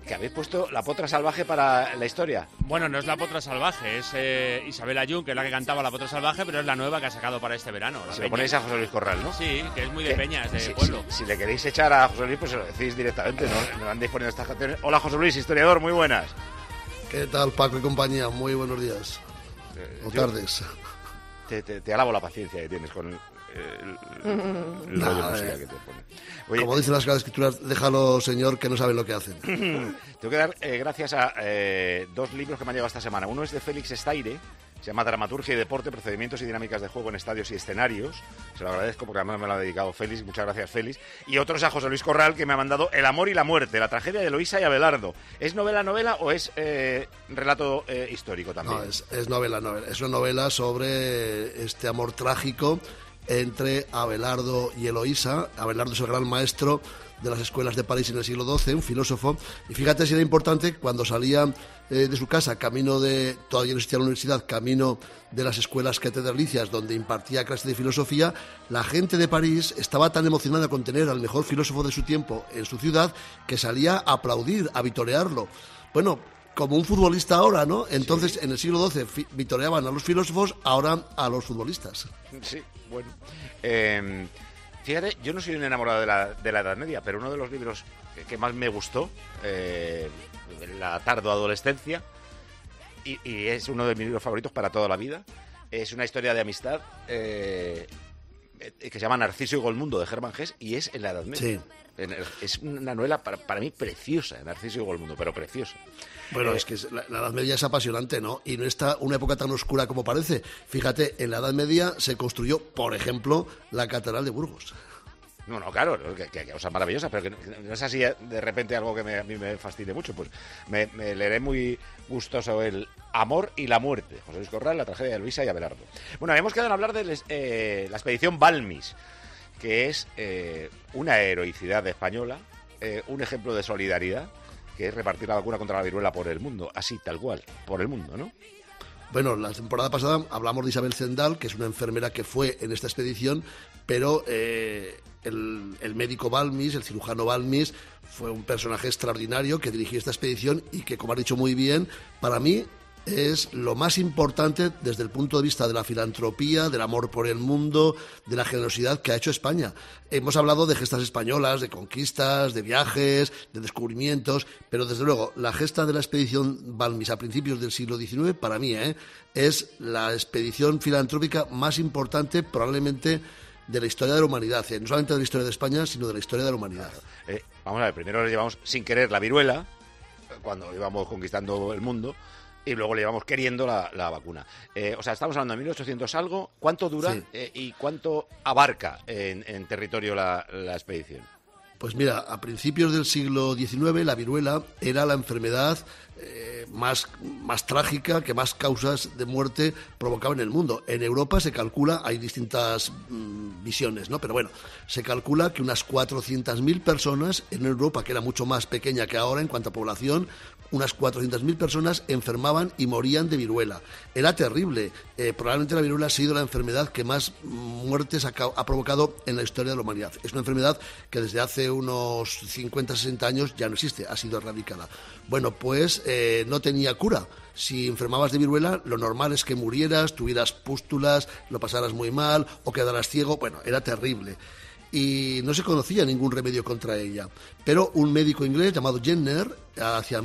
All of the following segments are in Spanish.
que habéis puesto la potra salvaje para la historia. Bueno, no es la potra salvaje, es Isabel Ayun, que es la que cantaba la potra salvaje, pero es la nueva que ha sacado para este verano. Se lo ponéis a José Luis Corral, ¿no? Sí, que es muy de Peña, es de si, pueblo. Si le queréis echar a José Luis, pues se lo decís directamente, no andéis poniendo estas canciones. Hola, José Luis, historiador, muy buenas. ¿Qué tal, Paco y compañía? Muy buenos días. O tardes. Te alabo la paciencia que tienes con el rollo de música que te pone. Oye, como dicen las Sagradas Escrituras, déjalo, señor, que no saben lo que hacen. Tengo que dar gracias a dos libros que me han llegado esta semana. Uno es de Félix Estaire, se llama Dramaturgia y Deporte, Procedimientos y Dinámicas de Juego en Estadios y Escenarios. Se lo agradezco porque además me lo ha dedicado Félix. Muchas gracias, Félix. Y otro es a José Luis Corral, que me ha mandado El amor y la muerte, la tragedia de Eloísa y Abelardo. ¿Es novela o es relato histórico también? No, es novela. Es una novela sobre este amor trágico entre Abelardo y Eloísa. Abelardo es el gran maestro de las escuelas de París en el siglo XII, un filósofo, y fíjate si era importante cuando salía de su casa, camino de, todavía no existía la universidad, camino de las escuelas catedralicias donde impartía clases de filosofía, la gente de París estaba tan emocionada con tener al mejor filósofo de su tiempo en su ciudad que salía a aplaudir, a vitorearlo. Bueno, como un futbolista ahora, ¿no? Entonces, sí. En el siglo XII vitoreaban a los filósofos, ahora a los futbolistas. Sí, bueno. Fíjate, yo no soy un enamorado de la Edad Media, pero uno de los libros que más me gustó, la tardoadolescencia, y es uno de mis libros favoritos para toda la vida, es una historia de amistad que se llama Narciso y Golmundo, de Hermann Hesse, y es en la Edad Media. Sí. Es una novela para mí preciosa, Narciso y Golmundo, pero preciosa. Bueno, es que la Edad Media es apasionante, ¿no? Y no está una época tan oscura como parece. Fíjate, en la Edad Media se construyó, por ejemplo, la Catedral de Burgos. No, claro, que cosa maravillosa, pero que no es así de repente algo que a mí me fascine mucho. Pues me leeré muy gustoso El amor y la muerte, José Luis Corral, la tragedia de Eloísa y Abelardo. Bueno, habíamos quedado en hablar de la expedición Balmis, que es una heroicidad española, un ejemplo de solidaridad, que es repartir la vacuna contra la viruela por el mundo, así, tal cual, por el mundo, ¿no? Bueno, la temporada pasada hablamos de Isabel Zendal, que es una enfermera que fue en esta expedición, pero el médico Balmis, el cirujano Balmis, fue un personaje extraordinario que dirigió esta expedición y que, como ha dicho muy bien, para mí es lo más importante desde el punto de vista de la filantropía, del amor por el mundo, de la generosidad que ha hecho España. Hemos hablado de gestas españolas, de conquistas, de viajes, de descubrimientos, pero desde luego la gesta de la expedición Balmis a principios del siglo XIX, para mí, es la expedición filantrópica más importante probablemente de la historia de la humanidad, no solamente de la historia de España, sino de la historia de la humanidad. Vamos a ver, primero le llevamos sin querer la viruela, cuando íbamos conquistando el mundo, y luego le llevamos queriendo la vacuna. O sea, estamos hablando de 1800 algo. ¿Cuánto dura y cuánto abarca en territorio la expedición? Pues mira, a principios del siglo XIX la viruela era la enfermedad más trágica, que más causas de muerte provocaba en el mundo. En Europa se calcula, hay distintas visiones, ¿no? Pero bueno, se calcula que unas 400.000 personas en Europa, que era mucho más pequeña que ahora en cuanto a población, unas 400.000 personas enfermaban y morían de viruela. Era terrible. Probablemente la viruela ha sido la enfermedad que más muertes ha provocado en la historia de la humanidad. Es una enfermedad que desde hace unos 50, 60 años ya no existe, ha sido erradicada. Bueno, pues no tenía cura. Si enfermabas de viruela, lo normal es que murieras, tuvieras pústulas, lo pasaras muy mal o quedaras ciego. Bueno, era terrible. Y no se conocía ningún remedio contra ella. Pero un médico inglés llamado Jenner, hacia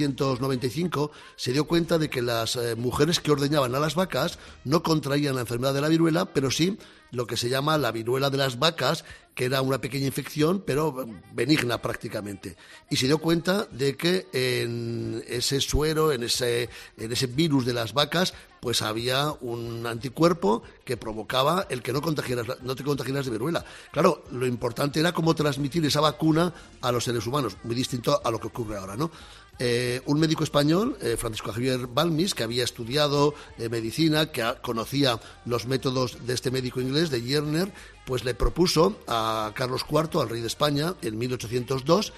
1795, se dio cuenta de que las mujeres que ordeñaban a las vacas no contraían la enfermedad de la viruela, pero sí lo que se llama la viruela de las vacas, que era una pequeña infección, pero benigna prácticamente. Y se dio cuenta de que en ese suero, en ese virus de las vacas, pues había un anticuerpo que provocaba el que no te contagiaras de viruela. Claro, lo importante era cómo transmitir esa vacuna a los seres humanos, muy distinto a lo que ocurre ahora, ¿no? Un médico español, Francisco Javier Balmis, que había estudiado medicina, que conocía los métodos de este médico inglés, de Jenner, pues le propuso a Carlos IV, al rey de España, en 1802,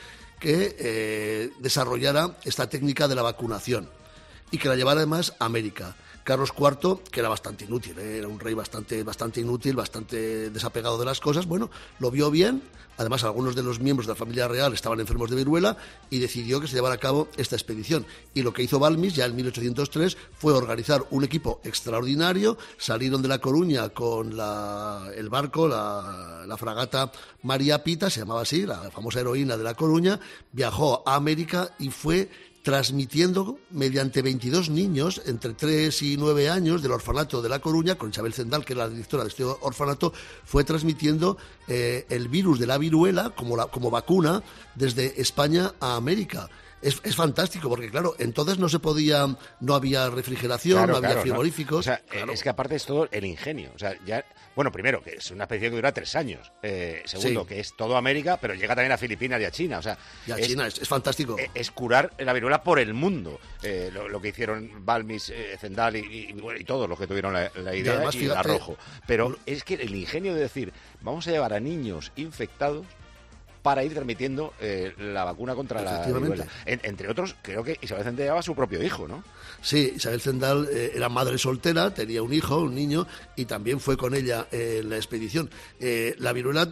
que desarrollara esta técnica de la vacunación y que la llevara además a América. Carlos IV, que era bastante inútil, era un rey bastante inútil, bastante desapegado de las cosas, bueno, lo vio bien. Además, algunos de los miembros de la familia real estaban enfermos de viruela y decidió que se llevara a cabo esta expedición. Y lo que hizo Balmis ya en 1803 fue organizar un equipo extraordinario. Salieron de La Coruña con el barco, la fragata María Pita, se llamaba así, la famosa heroína de La Coruña, viajó a América y fue transmitiendo mediante 22 niños entre 3 y 9 años del orfanato de La Coruña, con Isabel Zendal, que era la directora de este orfanato, fue transmitiendo el virus de la viruela como vacuna desde España a América. Es fantástico, porque claro, entonces no había refrigeración, no había frigoríficos. ¿no? O sea, es que aparte es todo el ingenio. O sea, ya, bueno, primero, que es una expedición que dura 3 años. Segundo, que es todo América, pero llega también a Filipinas y a China. O sea, y a China, es fantástico. Es curar la viruela por el mundo. Lo que hicieron Balmis, Zendal y todos los que tuvieron la idea, y además, fíjate, Arrojo. Pero es que el ingenio de decir, vamos a llevar a niños infectados para ir transmitiendo la vacuna contra la viruela. Entre otros, creo que Isabel Zendal llevaba a su propio hijo, ¿no? Sí, Isabel Zendal era madre soltera, tenía un hijo, un niño, y también fue con ella en la expedición. La viruela,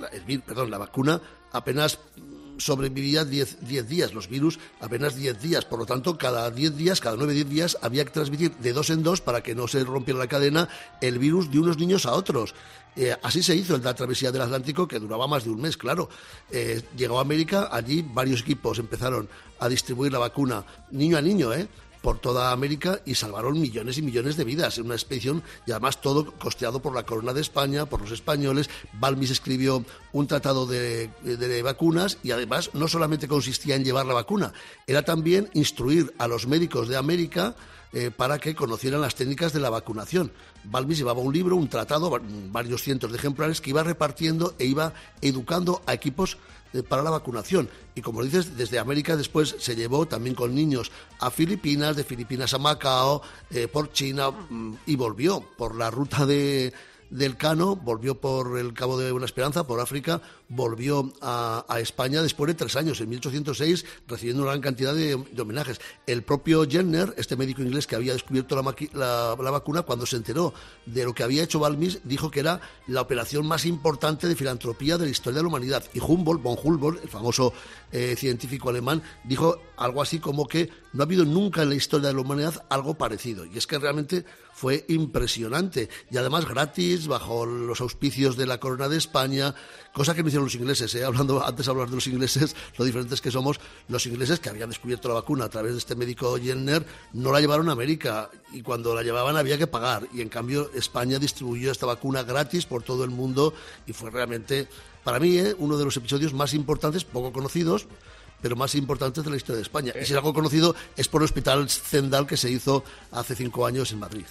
la vacuna apenas sobrevivía 10 días, los virus apenas 10 días, por lo tanto cada 10 días, cada 9-10 días había que transmitir de 2 en 2 para que no se rompiera la cadena el virus de unos niños a otros. Así se hizo la travesía del Atlántico, que duraba más de un mes, claro. Llegó a América, allí varios equipos empezaron a distribuir la vacuna niño a niño, por toda América, y salvaron millones y millones de vidas en una expedición, y además todo costeado por la Corona de España, por los españoles. Balmis escribió un tratado de vacunas, y además no solamente consistía en llevar la vacuna, era también instruir a los médicos de América para que conocieran las técnicas de la vacunación. Balmis llevaba un libro, un tratado, varios cientos de ejemplares, que iba repartiendo e iba educando a equipos para la vacunación. Y como dices, desde América después se llevó también con niños a Filipinas, de Filipinas a Macao, por China, y volvió por la ruta del Cano, volvió por el Cabo de Buena Esperanza, por África, volvió a España después de 3 años, en 1806, recibiendo una gran cantidad de homenajes. El propio Jenner, este médico inglés que había descubierto la vacuna, cuando se enteró de lo que había hecho Balmis, dijo que era la operación más importante de filantropía de la historia de la humanidad. Y von Humboldt, el famoso científico alemán, dijo algo así como que no ha habido nunca en la historia de la humanidad algo parecido. Y es que realmente fue impresionante, y además gratis, bajo los auspicios de la Corona de España, cosa que no hicieron los ingleses. Antes hablar de los ingleses, lo diferentes que somos. Los ingleses, que habían descubierto la vacuna a través de este médico Jenner, no la llevaron a América, y cuando la llevaban había que pagar, y en cambio España distribuyó esta vacuna gratis por todo el mundo, y fue realmente, para mí, uno de los episodios más importantes, poco conocidos, pero más importantes de la historia de España. Y si es algo conocido, es por el Hospital Zendal, que se hizo hace 5 años en Madrid.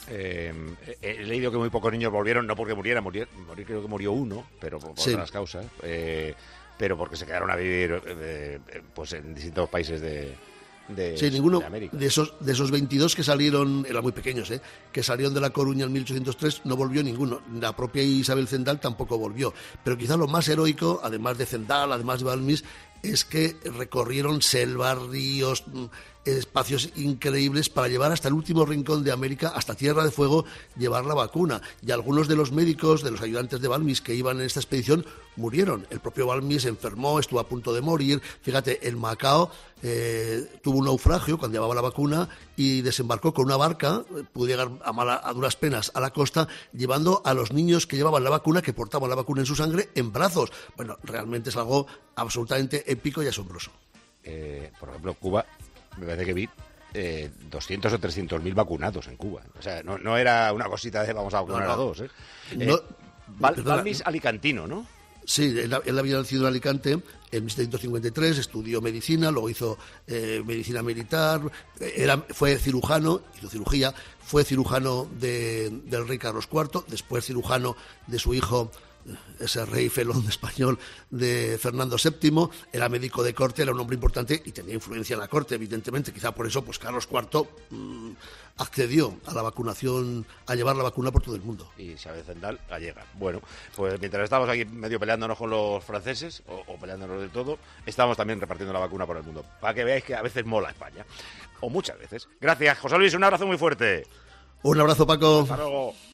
He leído que muy pocos niños volvieron, no porque murieran, morir creo que murió uno, pero por otras causas, pero porque se quedaron a vivir pues en distintos países de ninguno de América. De esos 22 que salieron, eran muy pequeños, que salieron de La Coruña en 1803, no volvió ninguno. La propia Isabel Zendal tampoco volvió. Pero quizá lo más heroico, además de Zendal, además de Balmis, es que recorrieron selvas, ríos, espacios increíbles para llevar hasta el último rincón de América, hasta Tierra de Fuego, llevar la vacuna. Y algunos de los médicos, de los ayudantes de Balmis que iban en esta expedición, murieron. El propio Balmis se enfermó, estuvo a punto de morir. Fíjate, en Macao tuvo un naufragio cuando llevaba la vacuna y desembarcó con una barca, pudo llegar a duras penas a la costa, llevando a los niños que llevaban la vacuna, que portaban la vacuna en su sangre, en brazos. Bueno, realmente es algo absolutamente épico y asombroso. Por ejemplo, Cuba, me parece que vi 200 o 300.000 vacunados en Cuba. O sea, no era una cosita de vamos a vacunar a dos. Balmis alicantino, ¿no? Sí, él había nacido en Alicante en 1753, estudió medicina, luego hizo medicina militar, fue cirujano, hizo cirugía, fue cirujano del rey Carlos IV, después cirujano de su hijo, ese rey felón español, de Fernando VII, era médico de corte, era un hombre importante y tenía influencia en la corte, evidentemente. Quizá por eso pues Carlos IV accedió a la vacunación, a llevar la vacuna por todo el mundo. Y Isabel Zendal gallega. Bueno, pues mientras estamos aquí medio peleándonos con los franceses, o peleándonos de todo, estamos también repartiendo la vacuna por el mundo, para que veáis que a veces mola España, o muchas veces. Gracias, José Luis, un abrazo muy fuerte. Un abrazo, Paco. Hasta luego.